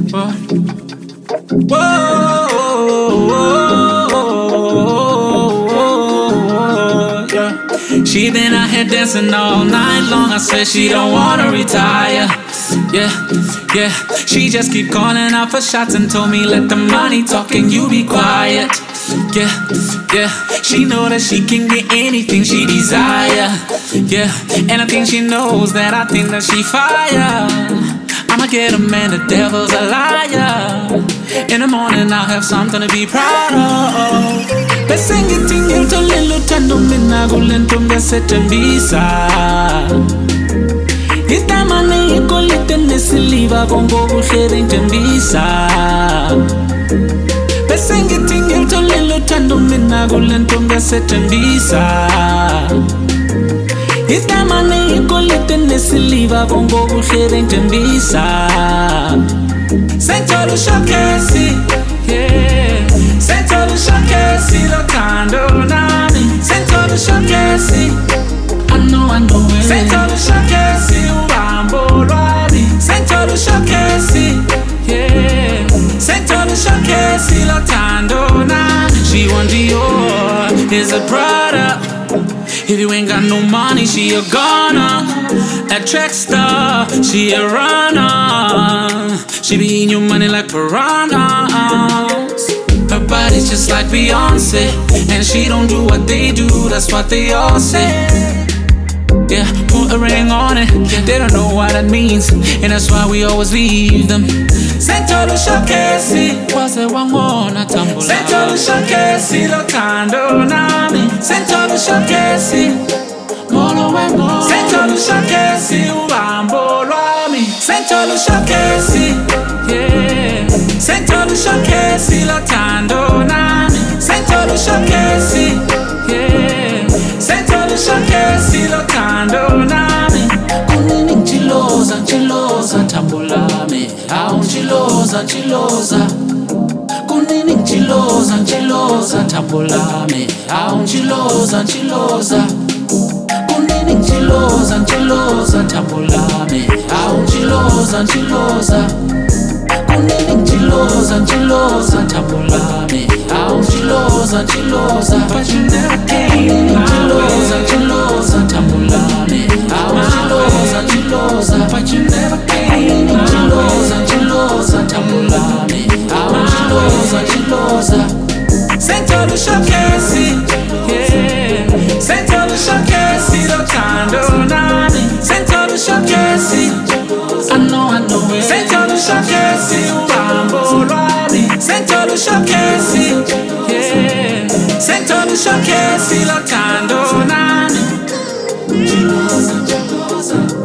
Whoa, whoa, yeah. She been out here dancing all night long. I said she don't wanna retire. Yeah, yeah. She just keep calling out for shots and told me let the money talk and you be quiet. Yeah, yeah. She know that she can get anything she desire. Yeah, and I think she knows that I think that she fire. I'ma get him and the devil's a liar. In the morning I'll have something to be proud of. Besengithi ngilitholile uthando mina kule ntombi yaseTembisa. Itamane ikolite nesiliva kongobuhle beNtembisa. Besengithi ngilitholile uthando mina kule ntombi yaseTembisa. Itamane ikolite nesiliva kongobuhle beNtembisa. Sengithola ushokesi, yeah. Sengithola ushokesi lothando nami. Sengithola ushokesi, I know it. Sengithola ushokesi uhambo lwami. Sengithola ushokesi, yeah. Sengithola ushokesi lothando nami. She want Dior, is a Prada. If you ain't got no money, she a goner. That track star, she a runner. She be eating your money like piranhas. Her body's just like Beyonce, and she don't do what they do, that's what they all say. Yeah, put a ring on it, they don't know what that means, and that's why we always leave them. Sengithola ushokesi, waze wangona tambula. Sengithola ushokesi lothando nami. Sengithola ushokesi, molo wemo. Sengithola ushokesi uhambo lwami. Sengithola ushokesi, yeah. Sengithola ushokesi lothando nami. Sengithola ushokesi, yeah. Sengithola ushokesi lothando nami. Kunini ngijiloza, ngijiloza thambo lami. Awu ngijiloza, ngijiloza. Kunini ngijiloza, ngijiloza thambo lami. Awu ngijiloza, ngijiloza. Kunini ngijiloza, ngijiloza thambo lami. Awu ngijiloza, ngijiloza. Kunini ngijiloza, ngijiloza thambo lami. Awu ngijiloza, ngijiloza. But you never came. Ngijiloza, ngijiloza thambo lami. Awu ngijiloza, ngijiloza. But you never came. Ngijiloza, ngijiloza thambo lami. Awu ngijiloza, ngijiloza. Sengithola ushokesi, yeah. Sengithola ushokesi lothando nami. Sengithola ushokesi, I know it. Sengithola ushokesi uhambo lwami. Sengithola ushokesi, yeah. Sengithola ushokesi lothando nami. Ngijiloza, ngijiloza.